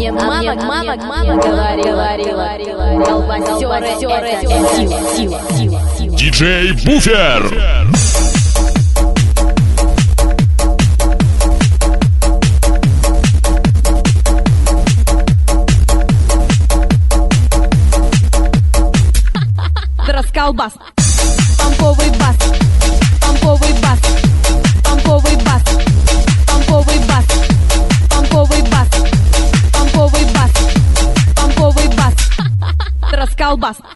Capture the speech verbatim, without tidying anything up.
мне мама, мама, мама говорила, колбасеры — это сила, сила, сила, сила. Диджей Буфер. Расколбас, помповый бас, помповый бас, помповый бас, помповый бас, помповый бас, помповый бас, помповый бас, расколбас.